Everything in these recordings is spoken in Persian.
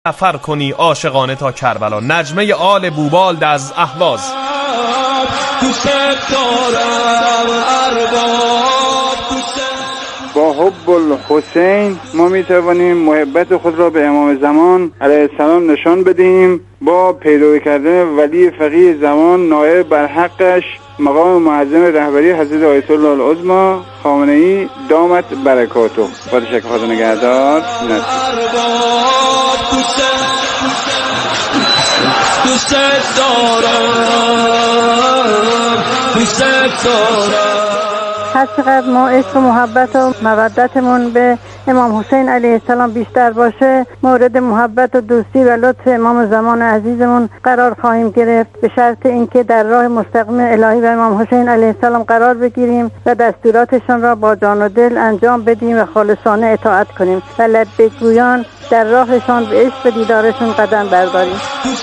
سفر کنی عاشقانه تا کربلا. نجمه آل بوبالد از اهواز. با حب الحسین ما می توانیم محبت خود را به امام زمان علیه السلام نشان بدهیم با پیروی کردن ولی فقیه زمان نایب بر حقش مقام معظم رهبری حضرت آیت الله العظمی خامنه‌ای دامت برکاته. با تشکر خدا نگهدار. هر چقدر ما عشق و محبت و مودتمون به امام حسین علیه السلام بیشتر باشه، مورد محبت و دوستی و لطف امام زمان عزیزمون قرار خواهیم گرفت، به شرط اینکه در راه مستقیم الهی و امام حسین علیه السلام قرار بگیریم و دستوراتشان را با جان و دل انجام بدیم و خالصانه اطاعت کنیم و لبیک گویان در راهشان به عشق و دیدارشون قدم برداریم.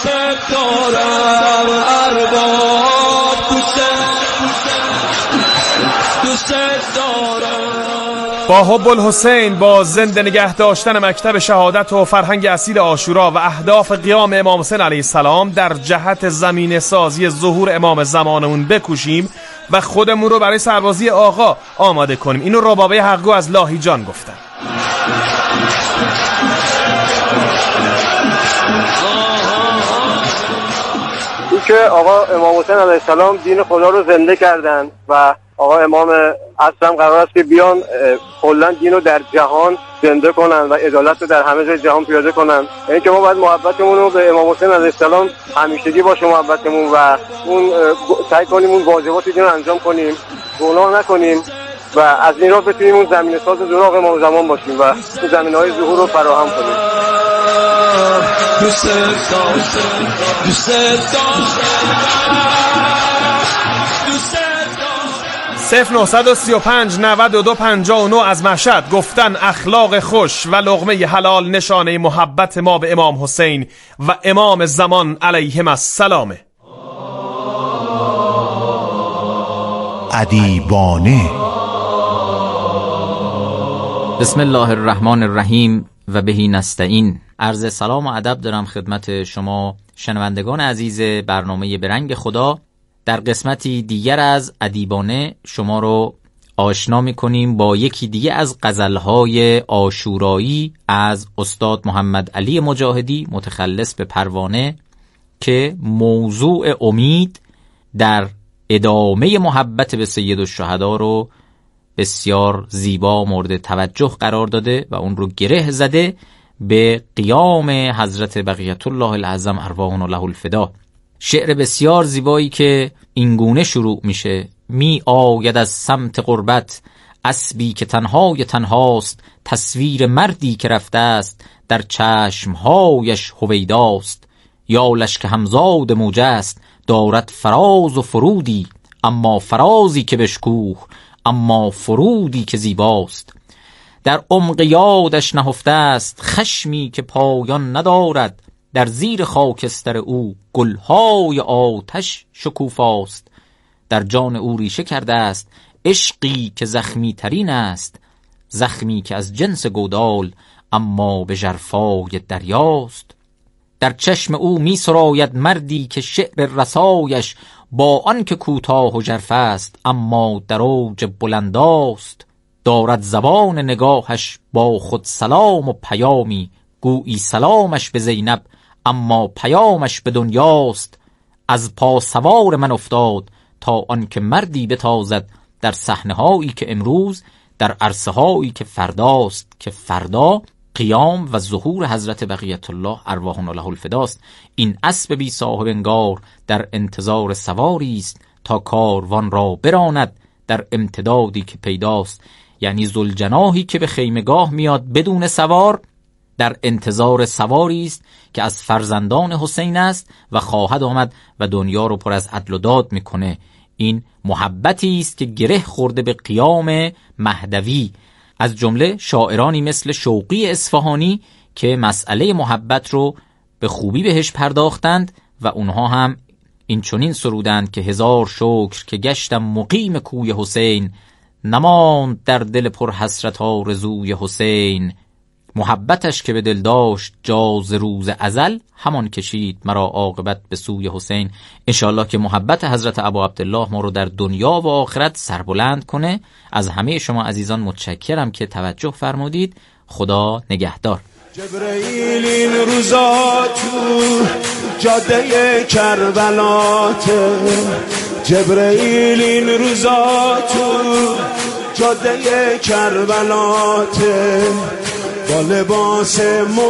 با حب الحسین، با زنده نگه داشتن مکتب شهادت و فرهنگ اصیل عاشورا و اهداف قیام امام حسین علیه السلام در جهت زمینه سازی ظهور امام زمانمون بکوشیم و خودمون رو برای سربازی آقا آماده کنیم. اینو ربابه حقگو از لاهیجان گفتن. که آقا امام حسین علیه السلام دین خدا رو زنده کردن و آقا امام اصلا قرار است که بیان کلا دین رو در جهان زنده کنن و عدالت رو در همه جای جهان پیاده کنن. یعنی که ما باید محبتمون رو به امام حسین علیه السلام همیشگی باشه محبتمون و اون سعی کنیم اون واجبات دین رو انجام کنیم، گناه نکنیم و از این راه بتونیم اون زمینه ساز ظهور آقا امام زمان باشیم و اون زمینه‌های ظهور رو فراهم کنیم. 0935 92 59 از مشهد گفتن اخلاق خوش و لقمه حلال نشانه محبت ما به امام حسین و امام زمان علیهم السلام. ادیبانه. بسم الله الرحمن الرحیم و بهی نستعین. عرض سلام و ادب دارم خدمت شما شنوندگان عزیز برنامه به رنگ خدا. در قسمتی دیگر از ادیبانه شما رو آشنا می‌کنیم با یکی دیگه از غزل‌های عاشورایی از استاد محمد علی مجاهدی متخلص به پروانه که موضوع امید در ادامه محبت به سید الشهدا رو بسیار زیبا مورد توجه قرار داده و اون رو گره زده به قیام حضرت بقیت الله العظم ارواحنا له الفدا. شعر بسیار زیبایی که اینگونه شروع میشه: می آید از سمت غربت اسبی که تنهای تنهاست، تصویر مردی که رفته است در چشمهایش هویداست. یالش که همزاد موج است دارد فراز و فرودی، اما فرازی که بشکوه اما فرودی که زیباست. در عمق یادش نهفته است خشمی که پایان ندارد، در زیر خاکستر او گلهای آتش شکوفاست. در جان او ریشه کرده است عشقی که زخمی ترین است، زخمی که از جنس گودال اما به ژرفای دریاست. در چشم او می سراید مردی که شعر رسایش با آن که کوتاه و ژرف است اما در اوج بلنداست. دارد زبان نگاهش با خود سلام و پیامی، گویی سلامش به زینب اما پیامش به دنیاست. از پا سوار من افتاد تا آن که مردی بتازد، در صحنه هایی که امروز در عرصه هایی که فرداست، که فردا قیام و ظهور حضرت بقیت الله ارواحنا له الفداست. این اسب بی صاحب انگار در انتظار سواری است، تا کاروان را براند در امتدادی که پیداست. یعنی ذوالجناحی که به خیمگاه میاد بدون سوار، در انتظار سواری است که از فرزندان حسین است و خواهد آمد و دنیا رو پر از عدل و داد میکنه. این محبتی است که گره خورده به قیام مهدوی، از جمله شاعرانی مثل شوقی اصفهانی که مسئله محبت رو به خوبی بهش پرداختند و اونها هم این چنین سرودند که هزار شکر که گشتم مقیم کوی حسین، نماند در دل پر حسرت آرزوی حسین. محبتش که به دل داشت جاز روز ازل، همان کشید مرا عاقبت به سوی حسین. انشالله که محبت حضرت ابا عبدالله ما رو در دنیا و آخرت سربلند کنه. از همه شما عزیزان متشکرم که توجه فرمودید. خدا نگهدار. جبرئیل این روزا تو جاده کربلات، جبرئیل این روزا تو جاده کربلات، با لباس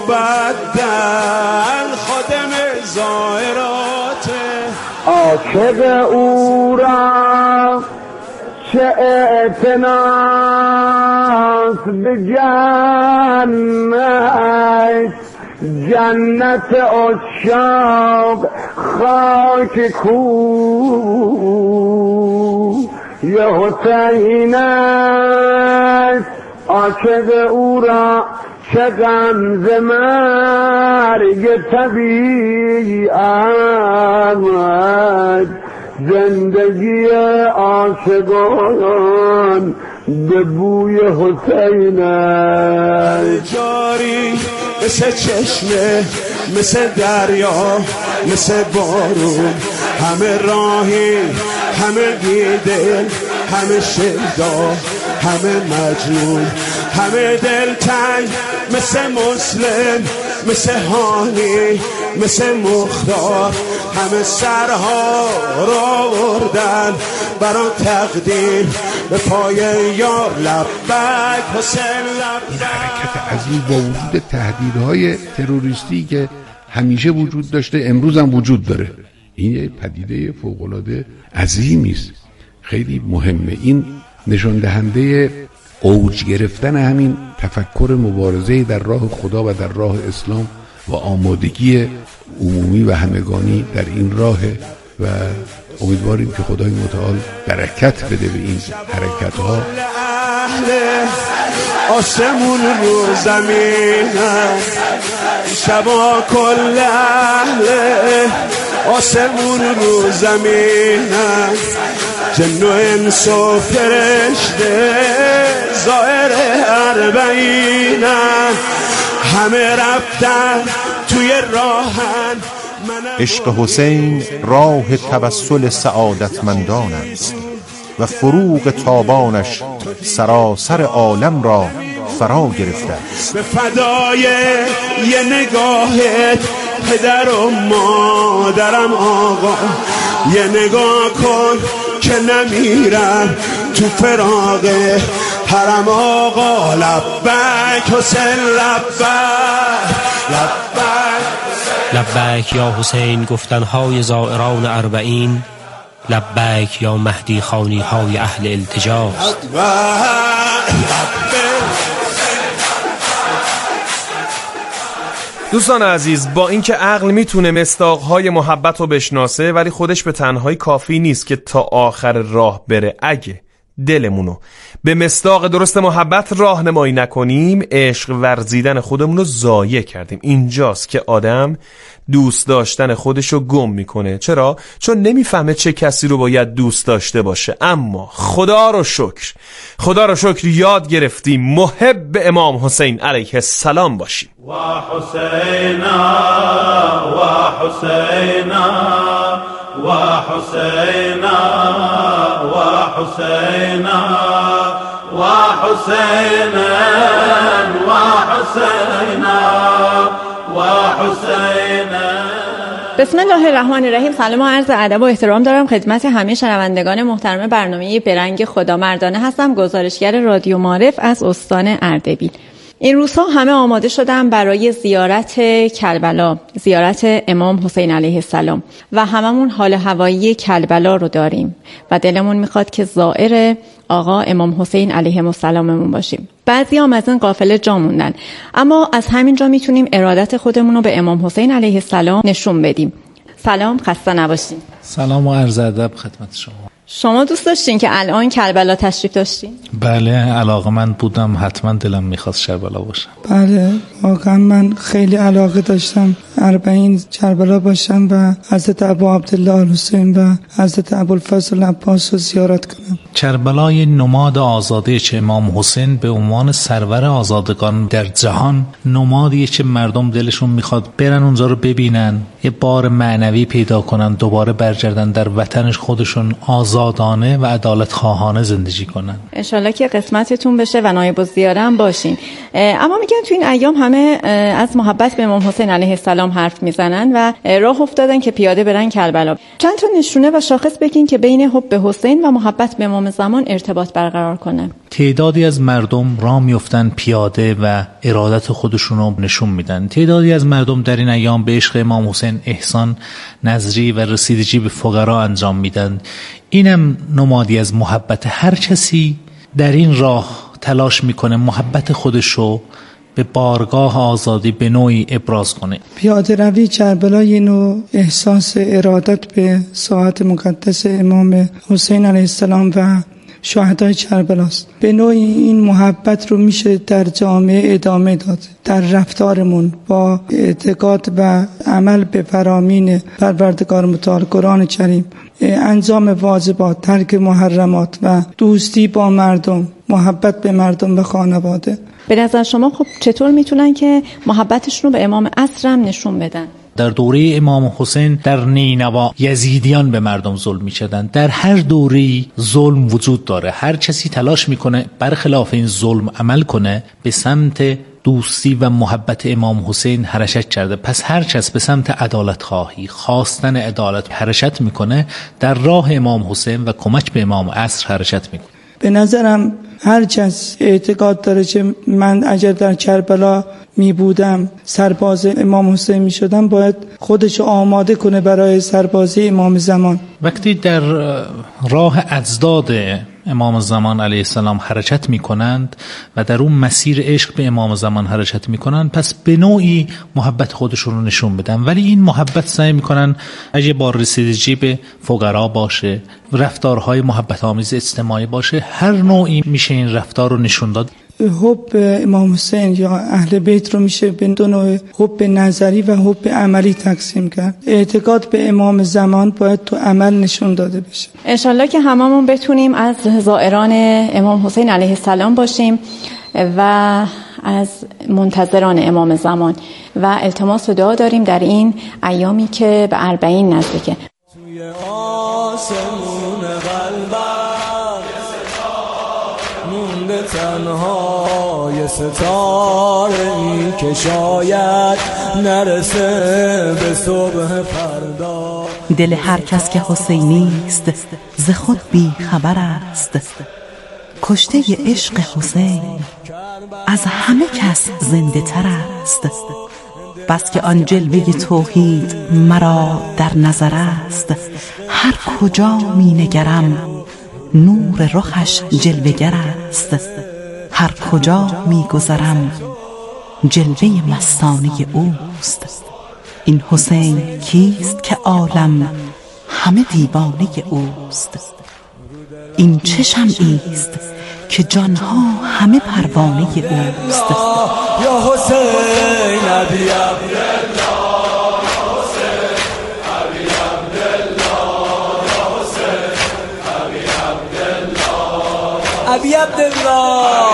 مبدل خادم زائرات. عاشق او را چه اعتناس به جنت، جنت عشاق خاک کوی حسین است. عاشق او را چه غم ز مرگ طبیعت، زندگی عاشقان به بوی حسین است. جاری مثل چشمه، مثل دریا، مثل بارون، همه راهی، همه بیدل، همه شیدا، همه مجنون، همه دلتنگ، مثل مسلم، مثل هانی، مثل مختار، همه سرها را وردن برای تقدیم به پای یار. لبک حسین لبک. این حرکت عظیم با وجود تهدیدهای تروریستی که همیشه وجود داشته امروز هم وجود داره، این یه پدیده فوق‌العاده عظیمی است، خیلی مهمه. این نشان دهنده اوج گرفتن همین تفکر مبارزه در راه خدا و در راه اسلام و آمادگی عمومی و همگانی در این راه و امیدواریم که خدای متعال برکت بده به این حرکت‌ها. آسمون رو زمین شبا کل اهل، آسمون رو زمین جن و انس و فرشته زائر اربعین، همه رفتن توی راهن. عشق حسین راه توسل سعادتمندان است و فروغ تابانش سراسر عالم را فرا گرفته است. به فدای یه نگاهت پدر و مادرم آقا، یه نگاه کن که نمیرم تو فراق حرم آقا. لبک حسین لبک، لبک لبیک یا حسین گفتنهای زائران اربعین، لبیک یا مهدی خوانی های اهل التجا. دوستان عزیز، با اینکه عقل میتونه مصداقهای محبت رو بشناسه، ولی خودش به تنهایی کافی نیست که تا آخر راه بره. اگه دلمونو به مصداق درست محبت راهنمایی نکنیم، عشق ورزیدن خودمون رو ضایع کردیم. اینجاست که آدم دوست داشتن خودشو گم میکنه. چرا؟ چون نمیفهمه چه کسی رو باید دوست داشته باشه. اما خدا رو شکر یاد گرفتیم محب امام حسین علیه السلام باشیم. و حسینا و حسینا و حسینا و حسینا و حسینا و حسینا و حسینا. بسم الله الرحمن الرحیم. سلام و عرض ادب و احترام دارم خدمت همه شنوندگان محترم برنامه برنگ خدا. مردانه هستم، گزارشگر رادیو معارف از استان اردبیل. این روزها همه آماده شدن برای زیارت کربلا، زیارت امام حسین علیه السلام و هممون حال هوایی کربلا رو داریم و دلمون میخواد که زائر آقا امام حسین علیه السلاممون باشیم. بعضی هم از این قافله جا موندن، اما از همینجا میتونیم ارادت خودمون رو به امام حسین علیه السلام نشون بدیم. سلام، خسته نباشین. سلام و عرض ادب خدمت شما. شما دوست داشتین که الان کربلا تشریف داشتین؟ بله، علاقه‌مند بودم، حتما دلم میخواست کربلا باشم. بله، واقعا من خیلی علاقه داشتم اربعین کربلا باشم و حضرت ابا عبدالله الحسین و حضرت ابوالفضل عباس رو زیارت کنم. کربلای نماد آزادی چه امام حسین به عنوان سرور آزادگان در جهان، نمادیه که مردم دلشون میخواد برن اونجا رو ببینن، یه بار معنوی پیدا کنن، دوباره برگردن در وطنش خودشون آزادانه و عدالت خواهانه زندگی کنن. انشالله که قسمتتون بشه و نایب الزیاره هم باشین. اما میگن تو این ایام همه از محبت به امام حسین علیه السلام حرف میزنن و راه افتادن که پیاده برن کربلا. چند تا نشونه و شاخص بگین که بین حب به حسین و محبت به امام زمان ارتباط برقرار کنه. تعدادی از مردم راه میافتن پیاده و ارادت خودشون رو نشون میدن. تعدادی از مردم در این ایام به عشق امام حسین احسان نظری و رسیدگی به فقرا انجام میدن. اینم نمادی از محبت. هر کسی در این راه تلاش میکنه محبت خودشو به بارگاه آزادی به نوعی ابراز کنه. پیاده روی کربلا یه نوع احساس ارادت به ساعت مقدس امام حسین علیه السلام و شهدای کربلاست. به نوعی این محبت رو میشه در جامعه ادامه داد، در رفتارمون با اعتقاد و عمل به فرامین پروردگار متعال قرآن کریم، انجام واجبات، ترک محرمات و دوستی با مردم، محبت به مردم و خانواده. به نظر شما خب چطور میتونن که محبتشون رو به امام عصر هم نشون بدن؟ در دوره امام حسین در نینوا یزیدیان به مردم ظلم می‌کردند. در هر دوره‌ای ظلم وجود داره. هر کسی تلاش میکنه برخلاف این ظلم عمل کنه، به سمت دوستی و محبت امام حسین حرکت کرده. پس هر کس به سمت عدالت خواهی، خواستن عدالت حرکت میکنه، در راه امام حسین و کمک به امام عصر حرکت میکنه. به نظرم هر کس اعتقاد داره که من اگر در کربلا می بودم سرباز امام حسین می شدم، باید خودشو آماده کنه برای سربازی امام زمان. وقتی در راه اجداد امام زمان علیه السلام حرکت می کنند و در اون مسیر عشق به امام زمان حرکت می کنند، پس به نوعی محبت خودشون رو نشون بدن. ولی این محبت سعی می کنن اگه با رسیدگی به فقرا باشه، رفتارهای محبت آمیز اجتماعی باشه، هر نوعی میشه این رفتار رو نشون داد. حب امام حسین یا اهل بیت رو میشه به دو نوع، حب نظری و حب عملی تقسیم کرد. اعتقاد به امام زمان باید تو عمل نشون داده بشه. انشالله که هممون بتونیم از زائران امام حسین علیه السلام باشیم و از منتظران امام زمان و التماس و دعا داریم در این ایامی که به 40 نزدیکه. توی آسمون قلبم مونده تنها یه ستاره ای که شاید نرسه به صبح فردا. دل هر کس که حسینی است ز خود بی خبر است. کشته عشق حسین از همه کس زنده تر است. بس که آن جلوه توحید مرا در نظر است. هر کجا می نگرم نور رخش جلوه‌گر است. هر کجا می گذرم جلوه مستانه اوست. این حسین کیست که عالم همه دیوانه اوست. این چه شمعی است که جانها همه پروانه اوست. یا حسین ابی عبدالله، ابی عبدالله،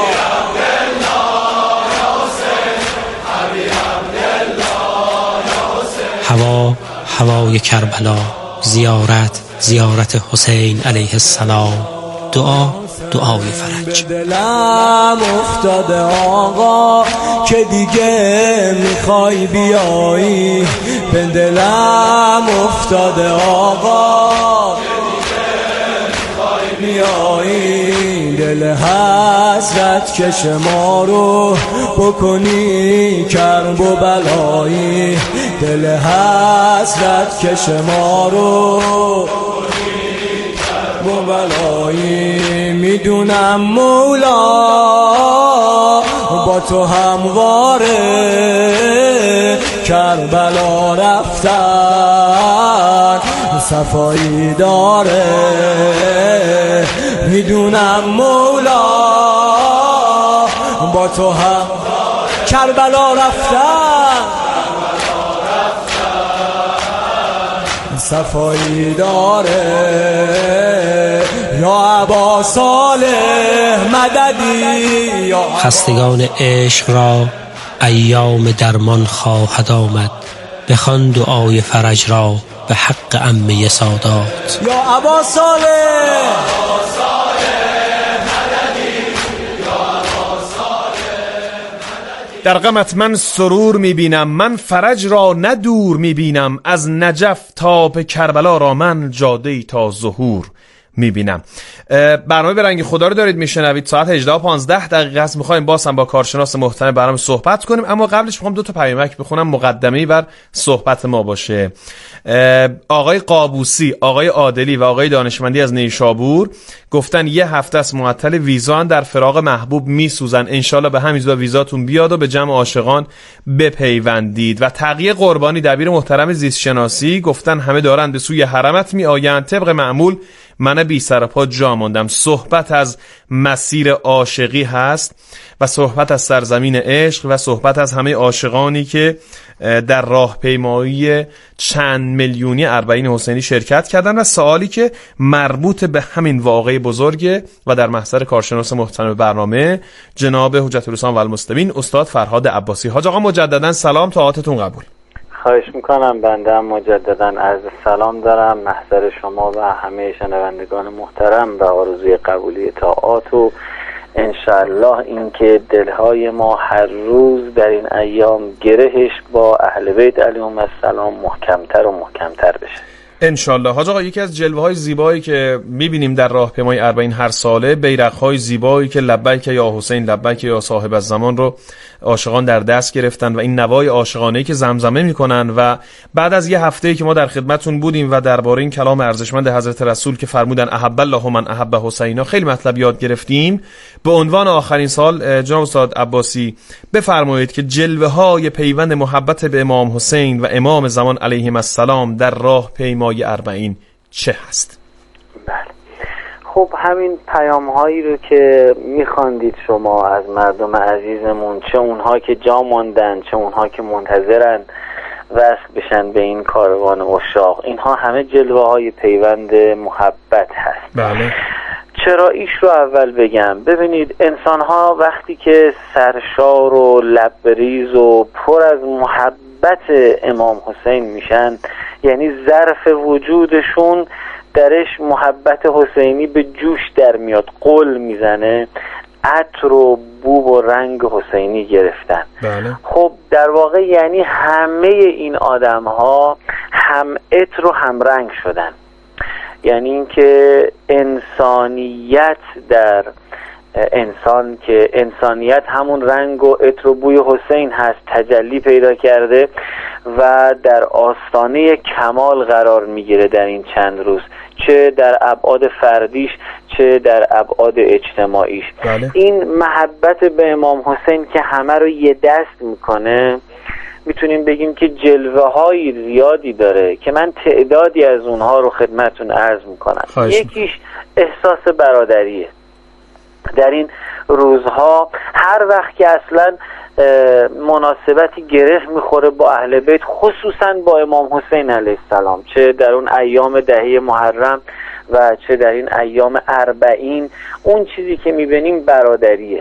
هوا هوای کربلا، زیارت حسین علیه السلام، دعای فرج. به دلم افتاده آقا که دیگه میخوای بیایی. به دلم افتاده آقا بیایی. دل حسرت کش ما رو بکنی کرب و بلایی. دل حسرت کش ما رو کرب و بلایی. میدونم مولا با تو همواره کربلا رفتن صفایی داره. میدونم مولا با تو هم کربلا رفتن صفایی داره یا ابا صالح مددی یا خستگان عشق را ایام درمان خواهد آمد، بخوان دعای فرج را به حق عمه سادات. یا ابا صالح در غمت من سرور میبینم، من فرج را نه دور میبینم، از نجف تا به کربلا را من جاده‌ای تا ظهور میبینم. برنامه به رنگ خدا رو دارید میشنوید. ساعت 18:15 است. میخوایم باز هم با کارشناس محترم برنامه صحبت کنیم، اما قبلش میخوام 2 تا پیامک بخونم مقدمه‌ای بر صحبت ما باشه. آقای قابوسی، آقای عادلی و آقای دانشمندی از نیشابور گفتن 1 هفته است معطل ویزا، در فراق محبوب میسوزن، انشالله به همین زودی ویزاتون بیاد و به جمع عاشقان بپیوندید. و تقیه قربانی دبیر محترم زیست شناسی گفتن همه دارن به سوی حرمت میآیند، طبق معمول من بی سر پا جا ماندم. صحبت از مسیر عاشقی هست و صحبت از سرزمین عشق و صحبت از همه عاشقانی که در راهپیمایی چند میلیونی اربعین حسینی شرکت کردن و سوالی که مربوط به همین واقعه بزرگه و در محضر کارشناس محترم برنامه جناب حجت الاسلام و المسلمین استاد فرهاد عباسی. حاج آقا مجددا سلام، طاعتتون قبول. خواهش میکنم. بنده هم مجددا عرض سلام دارم محضر شما و همه شنوندگان محترم و آرزوی قبولی طاعات و انشاءالله اینکه دلهای ما هر روز در این ایام گرهش با اهل بیت علیهم السلام محکمتر و محکمتر بشه انشالله. حاج آقا یکی از جلوه‌های زیبایی که می‌بینیم در راهپیمای اربعین هر ساله بیرق‌های زیبایی که لبیک یا حسین لبیک یا صاحب الزمان رو عاشقان در دست گرفتن و این نوای عاشقانه‌ای که زمزمه می‌کنن و بعد از 1 هفته‌ای که ما در خدمتتون بودیم و درباره این کلام ارزشمند حضرت رسول که فرمودن احب الله من احب حسینا خیلی مطلب یاد گرفتیم، به عنوان آخرین سال جناب استاد عباسی بفرمایید که جلوه‌های پیوند محبت به امام حسین و امام زمان علیهم السلام در راهپیمای اربعین چه هست؟ بله، خب همین پیام هایی رو که میخواندید شما از مردم عزیزمون، چه اونها که جا ماندن چه اونها که منتظرن وصل بشن به این کاروان عشاق، اینها همه جلوه های پیوند محبت هست. بله. چرا ایش رو اول بگم؟ ببینید انسان ها وقتی که سرشار و لبریز و پر از محبت امام حسین میشن، یعنی ظرف وجودشون درش محبت حسینی به جوش در میاد، قل میزنه، عطر و بو و رنگ حسینی گرفتن. بله. خب در واقع یعنی همه این آدم ها هم عطر و هم رنگ شدن، یعنی اینکه انسانیت در انسان که انسانیت همون رنگ و عطر و بوی حسین هست تجلی پیدا کرده و در آستانه کمال قرار میگیره در این چند روز، چه در ابعاد فردیش چه در ابعاد اجتماعیش. بله. این محبت به امام حسین که همه رو یه دست میکنه، میتونیم بگیم که جلوه های زیادی داره که من تعدادی از اونها رو خدمتون عرض میکنم. یکیش احساس برادریه. در این روزها هر وقت که اصلا مناسبتی گره میخوره با اهل بیت، خصوصا با امام حسین علیه السلام، چه در اون ایام دهه محرم و چه در این ایام اربعین، اون چیزی که میبینیم برادریه.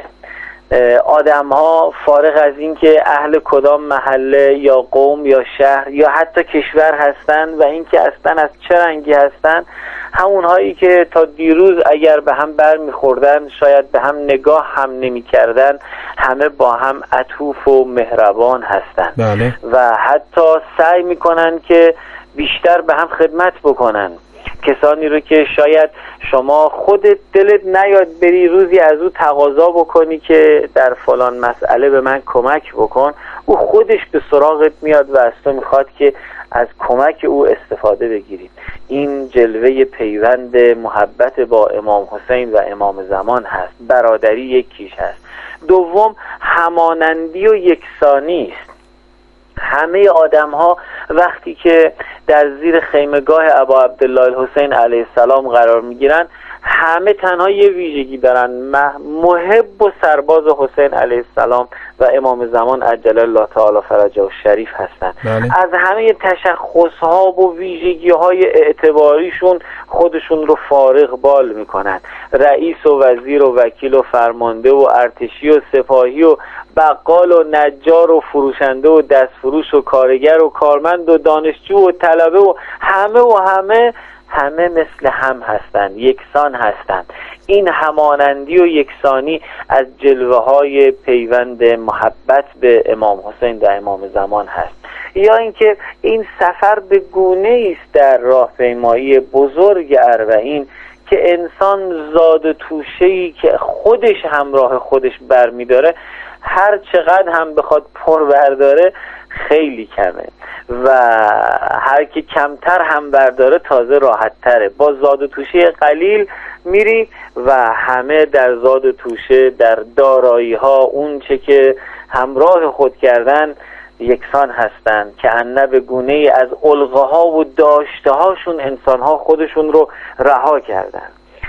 آدم ها فارغ از این که اهل کدام محله یا قوم یا شهر یا حتی کشور هستن و این که اصلا از چه رنگی هستن، همون هایی که تا دیروز اگر به هم بر میخوردن شاید به هم نگاه هم نمی کردن، همه با هم عطوف و مهربان هستن. بله. و حتی سعی میکنن که بیشتر به هم خدمت بکنن. کسانی رو که شاید شما خودت دلت نیاد بری روزی از او تقاضا بکنی که در فلان مسئله به من کمک بکن، او خودش به سراغت میاد و از تو میخواد که از کمک او استفاده بگیرید. این جلوه پیوند محبت با امام حسین و امام زمان هست. برادری یکیش هست. دوم همانندی و یکسانی است. همه آدم ها وقتی که در زیر خیمگاه ابا عبدالله الحسین علیه السلام قرار میگیرن، همه تنها یه ویژگی دارن، محب و سرباز حسین علیه السلام و امام زمان عجل الله تعالی فرجه الشریف هستن. از همه تشخص‌ها و ویژگی‌های اعتباریشون خودشون رو فارغ بال میکنن. رئیس و وزیر و وکیل و فرمانده و ارتشی و سپاهی و بقال و نجار و فروشنده و دستفروش و کارگر و کارمند و دانشجو و طلبه و همه مثل هم هستند، یکسان هستند. این همانندی و یکسانی از جلوه های پیوند محبت به امام حسین و امام زمان هست. یا اینکه این سفر به گونه است در راهپیمایی بزرگ اربعین که انسان زاد توشه‌ای که خودش همراه خودش برمی‌داره هر چقدر هم بخواد پر برداره خیلی کمه و هر که کمتر هم برداره تازه راحت تره. با زاد و توشه قلیل میری و همه در زاد و توشه، در دارایی ها، اون چه که همراه خود کردن یکسان هستند که انه به گونه ای از علقه ها و داشته هاشون انسان ها خودشون رو رها کردن.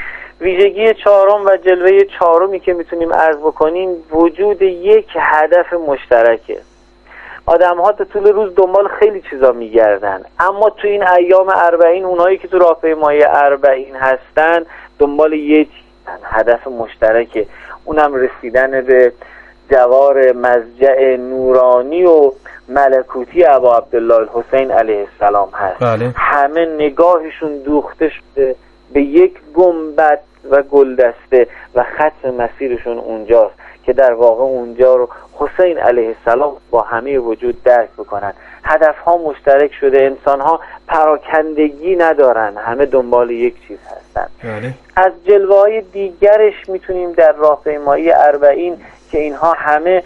ویژگی چهارم و جلوه چهارمی که میتونیم عرض بکنیم وجود یک هدف مشترکه. آدم ها تا طول روز دنبال خیلی چیزا میگردن، اما تو این ایام اربعین اونایی که تو راهپیمایی اربعین هستن دنبال یک هدف مشترکه، اونم رسیدن به جوار مضجع نورانی و ملکوتی ابا عبدالله الحسین علیه السلام هست. همه نگاهشون دوخته شده به یک گنبد و گلدسته و خط مسیرشون اونجاست که در واقع اونجا رو حسین علیه السلام با همه وجود درک بکنن. هدفها مشترک شده، انسانها پراکندگی ندارن، همه دنبال یک چیز هستن. از جلوه‌های دیگرش میتونیم در راهپیمایی اربعین که اینها همه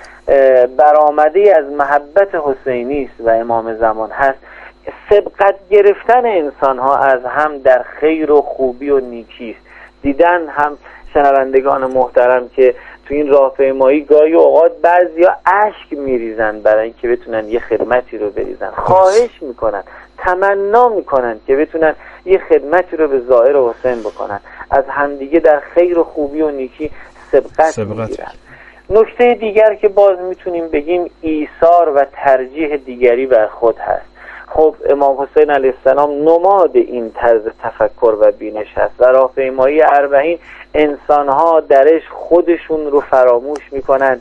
برآمده از محبت حسینی است و امام زمان هست، سبقت گرفتن انسانها از هم در خیر و خوبی و نیکی است. دیدن هم شنوندگان محترم که تو این راهپیمایی گاهی اوقات بعضیا اشک میریزن برای اینکه بتونن یه خدمتی رو بریزن، خواهش میکنن، تمنا میکنن که بتونن یه خدمتی رو به ظاهر حسین بکنن، از همدیگه در خیر و خوبی و نیکی سبقت میگیرن. نکته دیگر که باز میتونیم بگیم ایثار و ترجیح دیگری بر خود هست. خب امام حسین علیه السلام نماد این طرز تفکر و بینش هست و راهپیمایی اربعین انسانها درش خودشون رو فراموش میکنن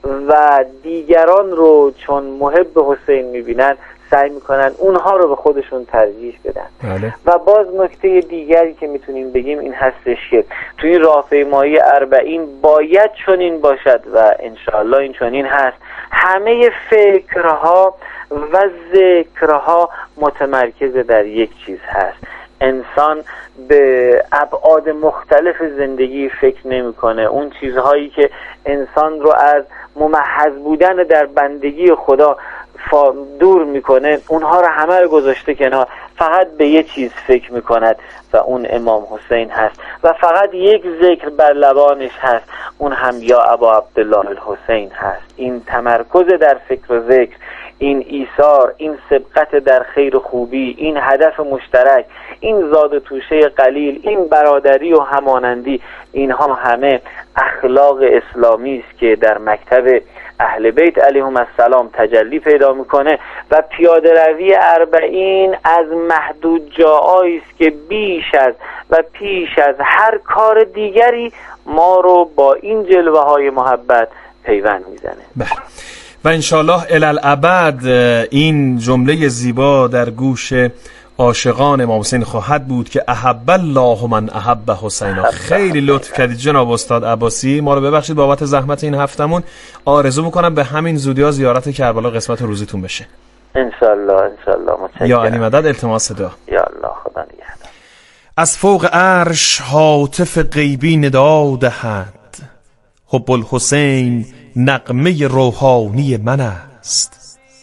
و دیگران رو چون محب حسین میبینن سعی میکنن اونها رو به خودشون ترجیح بدن. و باز نکته دیگری که میتونیم بگیم این هستش که توی این راهپیمایی اربعین باید چنین باشد و انشاءالله این چنین هست، همه فکرها و ذکرها متمرکز در یک چیز هست. انسان به ابعاد مختلف زندگی فکر نمیکنه. اون چیزهایی که انسان رو از ممحض بودن در بندگی خدا دور میکنه اونها رو همه رو گذاشته کنار، فقط به یه چیز فکر میکند و اون امام حسین هست و فقط یک ذکر بر لبانش هست، اون هم یا ابا عبدالله الحسین هست. این تمرکز در فکر و ذکر، این ایثار، این سبقت در خیر و خوبی، این هدف مشترک، این زاد و توشه قلیل، این برادری و همانندی، اینها همه اخلاق اسلامی است که در مکتب اهل بیت علیهم السلام تجلی پیدا میکنه و پیاده روی اربعین از محدود جاهایی است که بیش از و پیش از هر کار دیگری ما رو با این جلوه های محبت پیوند میزنه. و انشالله الالعبد این جمله زیبا در گوش عاشقان امام حسین خواهد بود که احب الله من احب حسین. خیلی لطف کردید جناب استاد عباسی، ما رو ببخشید بابت زحمت این هفتمون. آرزو میکنم به همین زودی‌ها زیارت کربلا قسمت روزیتون بشه انشالله. متشکرم. یا علی مدد، التماس دعا. یا الله، خدا نگهدار. از فوق عرش هاتف غیبی ندا دهد، حب الحسین نغمه روحانی من است.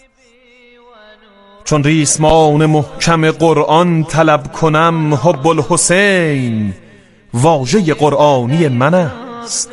چون ریسمان محکم قرآن طلب کنم، حب الحسین واژه قرآنی من است.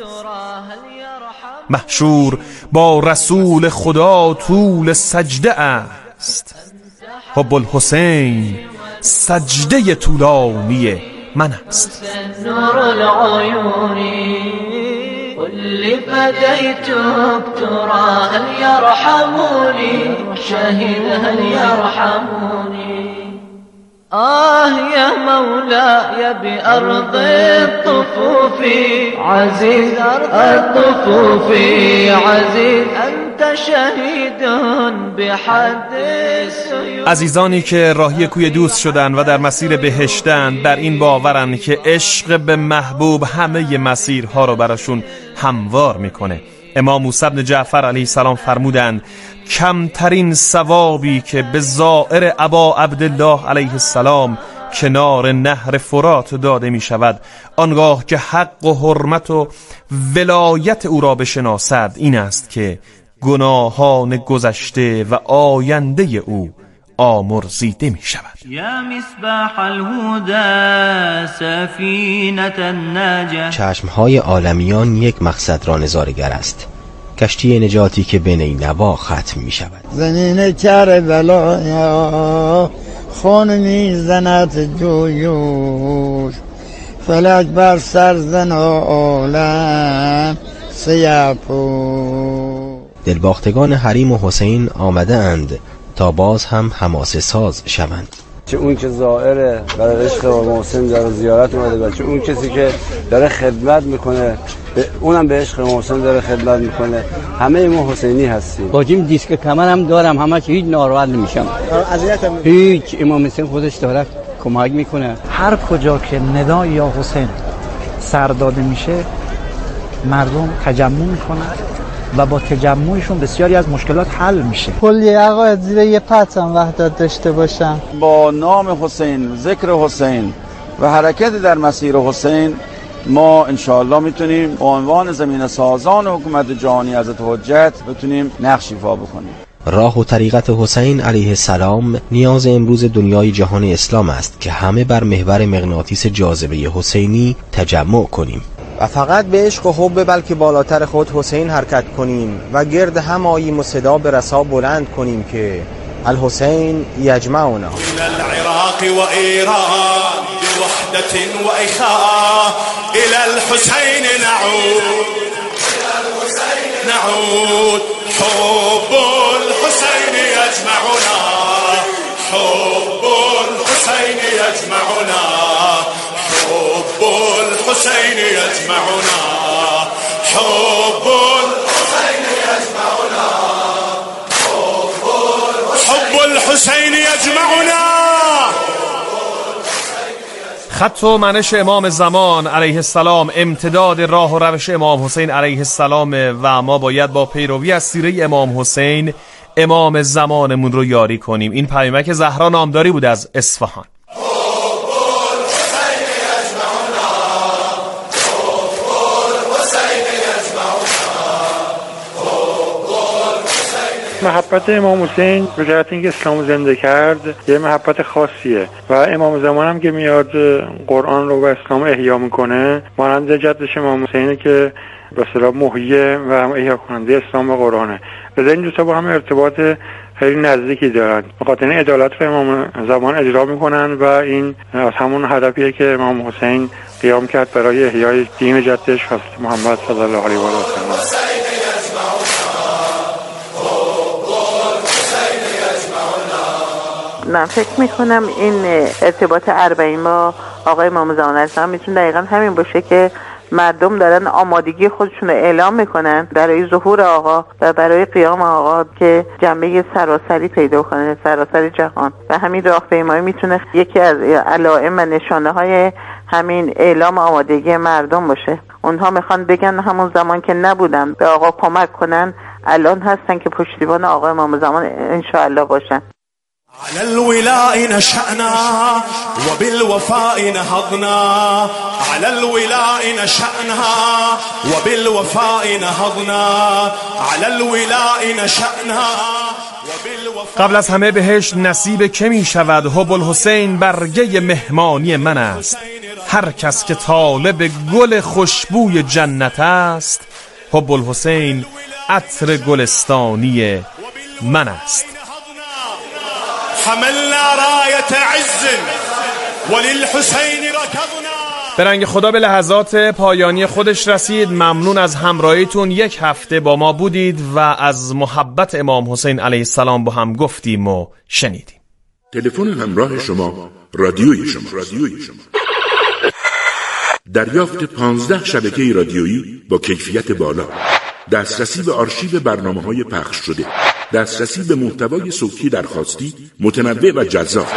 محشور با رسول خدا طول سجده است، حب الحسین سجده طولانی من است. نور العيون واللي فديتك ترى هل يرحموني شهيد هل يرحموني يا مولاي بأرض الطفوف عزيز الطفوف عزيز أنت شهيد بحد السيوف. عزیزانی که راهی کوی دوست شدن و در مسیر بهشتند بر این باورن که عشق به محبوب همه مسیرها رو براشون هموار میکنه. امام موسی بن جعفر علیه السلام فرمودند کمترین ثوابی که به زائر ابا عبدالله علیه السلام کنار نهر فرات داده می شود آنگاه که حق و حرمت و ولایت او را بشناسد این است که گناهان گذشته و آینده او آمرزیده می شود. یا مصباح الهدى سفینة النجاة. چشمهای عالمیان یک مقصد را نظاره‌گر است، کشتی نجاتی که به نینوا ختم می شود. زمین کربلا خون می زند جویوش فلک بر سرزن عالم سیپو. دلباختگان حریم و حسین آمده اند تا باز هم حماسه ساز شوند. چه اون که زائره برای عشق امام حسین در زیارت اومده و چه اون کسی که داره خدمت میکنه اونم به عشق امام حسین داره خدمت میکنه. همه ما حسینی هستیم. باجیم دیسک کمر هم دارم همه هیچ ناراحت نمیشم. هیچ امام حسین خودش داره کمک میکنه. هر کجا که ندا یا حسین سر داده میشه مردم تجمع میکنن و با تجمعشون بسیاری از مشکلات حل میشه. کلی عقاید زیر یه پتن وحدت داشته باشن. با نام حسین، ذکر حسین و حرکت در مسیر حسین ما انشاءالله میتونیم به عنوان زمین سازان حکومت جهانی حضرت حجت بتونیم نقش ایفا بکنیم. راه و طریقت حسین علیه السلام نیاز امروز دنیای جهان اسلام است که همه بر محور مغناطیس جاذبه حسینی تجمع کنیم و فقط به عشق و حب بلکه بالاتر خود حسین حرکت کنیم و گرد هم آییم و صدا به رسا بلند کنیم که الحسین یجمعنا. من العراق و ایران بوحدة و اخاء الى الحسین نعود حب الحسین یجمعنا حب الحسین یجمعنا حب الحسین یجمعنا حب الحسین یجمعنا حب الحسین یجمعنا. خط و منش امام زمان علیه السلام امتداد راه و روش امام حسین علیه السلام و ما باید با پیروی از سیره امام حسین امام زمانمون رو یاری کنیم. این پیامک زهرا نامداری بود از اصفهان. محبت امام حسین به جهت اینکه اسلام زنده کرد یه محبت خاصیه و امام زمان هم که میاد قرآن رو و اسلام احیا میکنه مانند جدش امام حسینه که به اصطلاح محیی و هم احیا کننده اسلام و قرآنه. به این دو تا با هم ارتباط خیلی نزدیکی دارن. به خاطر این عدالت رو امام زمان اجرا میکنن و این از همون هدفیه که امام حسین قیام کرد برای احیای دین جدش حضرت محمد صلی الله علیه و آله. من فکر میکنم این ارتباط اربعین با آقای امام زمان علیه السلام میتونه دقیقا همین باشه که مردم دارن آمادگی خودشون رو اعلام میکنن برای ظهور آقا و برای قیام آقا که جنبه سراسری پیدا کنه، سراسر جهان. و همین راهپیمایی میتونه یکی از علائم و نشانه های همین اعلام آمادگی مردم باشه. اونها میخوان بگن همون زمان که نبودن به آقا کمک کنن، الان هستن که پشتیبان آقا امام زمان انشاءالله باشن. على الولاء نشأنا وبالوفاء نهضنا على الولاء نشأنا وبالوفاء نهضنا على الولاء نشأنا. قبل از همه بهشت نصیب که می شود حب الحسین برگه مهمانی من است. هر کس که طالب گل خوشبوی جنت است حب الحسین عطر گلستانی من است. حملنا راية عز وللحسین ركضنا. برنگ خدا به لحظات پایانی خودش رسید. ممنون از همراهیتون. یک هفته با ما بودید و از محبت امام حسین علیه السلام با هم گفتیم و شنیدیم. تلفن همراه شما رادیوی شما. دریافت 15 شبکه رادیویی با کیفیت بالا، دسترسی به آرشیو برنامه‌های پخش شده، دسترسی به محتوای صوتی درخواستی متنوع و جذاب،